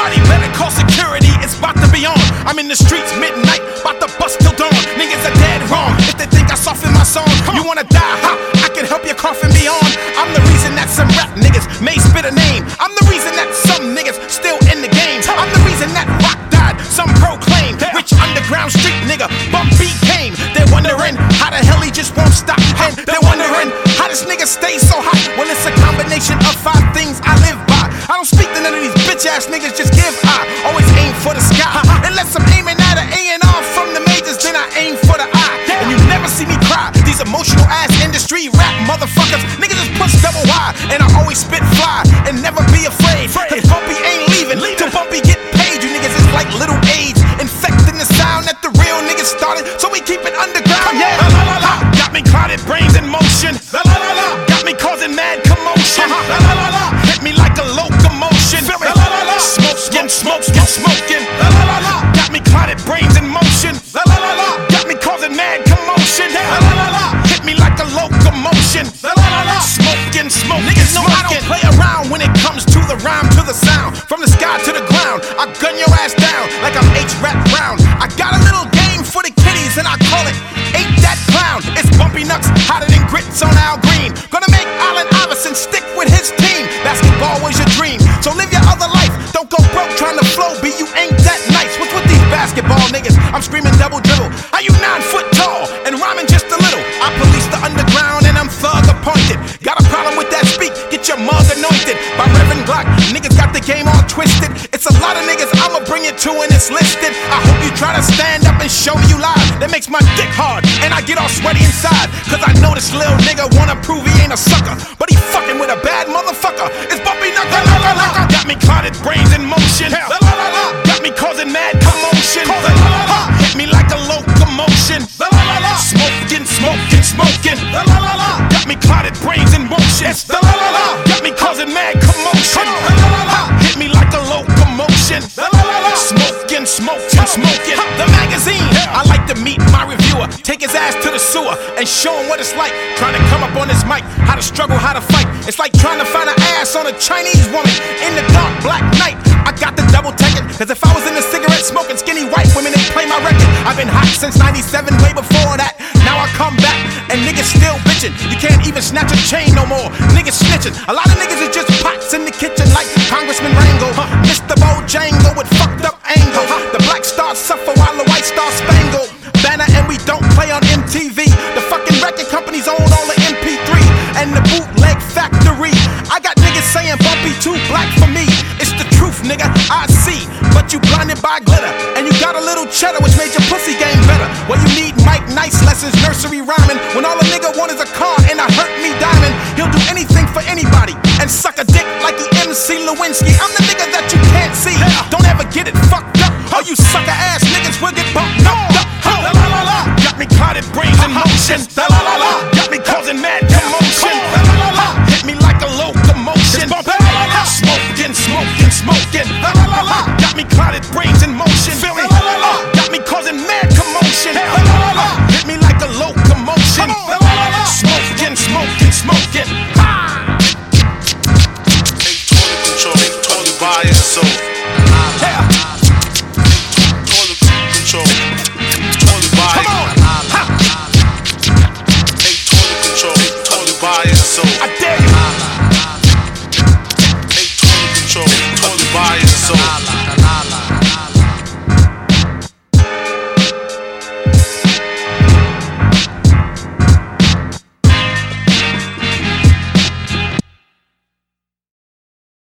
Everybody better call security, it's about to be on. I'm in the streets midnight, about to bust till dawn. Niggas are dead wrong if they think I soften my song. You wanna die, huh? I can help your coffin be on. I'm the reason that some rap niggas may spit a name. I'm the reason that some niggas still in the game. I'm the reason that rock died, some proclaim. Which underground street nigga bump beat came. They're wondering how the hell he just won't stop. And they're wondering how this nigga stays so hot. Well, it's a combination of 5 things I live by. I don't speak to none of these bitch ass niggas, just give I always aim for the sky. Unless I'm aiming at an A&R from the majors, then I aim for the eye. And you never see me cry. These emotional ass industry rap motherfuckers, niggas just push double Y. And I always spit fly and never be afraid. Cause Bumpy ain't leaving till Bumpy get paid. You niggas is like little AIDS, infecting the sound that the real niggas started. So we keep it underground, yeah. La, la, la, la. Got me clotted brains in motion. La, la, la, la. Got me causing mad commotion. La, la, la, la. Hit me like a locomotion. La, la, la, la. Smoking, smoking. La, la, la, la. Got me clotted brains in motion. La, la, la, la. Got me causing mad commotion. La, la, la, la. Hit me like a locomotion. La, la, la, la. Smoking. Niggas know I don't play around when it comes to the rhyme, to the sound. From the sky to the ground, I gun your ass down like I'm H-Rap Brown. I got a little game for the kiddies and I call it Ain't That Clown. It's Bumpy Nuts, hotter than grits on Al Green. Gonna make Allen Iverson stick with his team. Basketball was your dream, so live your other life. Don't go broke trying to flow, B, you ain't that nice. What's with these basketball niggas? I'm screaming double dribble. How you 9 foot tall and rhyming just a little? I police the underground and I'm thug appointed. Got a problem with that speak? Get your mug anointed by Reverend Glock. Niggas got the game all twisted. It's a lot of niggas I'ma bring it to and it's listed. I hope you try to stand up and show me you live. That makes my dick hard and I get all sweaty inside. Cause I know this little nigga wanna prove he ain't a sucker, but he fucking with a bad motherfucker. It's Bumpy Nuts. Got me clotted brains in motion. Got me causing mad commotion. Hit me like a locomotion. Smoking. Got me clotted brains in motion. Got me causing mad commotion. Hit me like a locomotion. Smoking. The magazine. I like to meet my reviewer, take his ass to the sewer and show him what it's like trying to come up on this mic. How to struggle, how to fight. It's like trying to find an ass on a Chinese woman in the dark black night. I got the double take it, cause if I was in the cigarette smoking skinny white women, they play my record. I've been hot since 97, way before that. Now I come back and niggas still bitching. You can't even snatch a chain no more. Niggas snitching. A lot of niggas is just pots in the kitchen like Congressman Rango. Mr. Bojangle with fucked up angle. The black stars suffer while the white stars spangle. Banner and we don't play on MTV. The fucking record companies own all the MP3 and the bootleg factory. I got niggas saying Bumpy too black for me. It's the truth, nigga, I see. But you blinded by glitter and you got a little cheddar which made your pussy game better. Well, you need Mike Nice lessons, nursery rhyming. When all a nigga want is a car and a hurt me diamond. He'll do anything for anybody and suck a dick like he MC Lewinsky. I'm the nigga that you can't see. Don't ever get it fucked up, or you sucker ass niggas will get bumped up. Got me clotted brains in motion. Got me causing mad commotion. Hit me like a locomotion. Smoking. Got me clotted brains in motion. Got me causing mad commotion. Hit me like a locomotion. Smoking. Take toilet by and soul. Toilet control. Toilet by. Take toilet control. Toilet by and soul.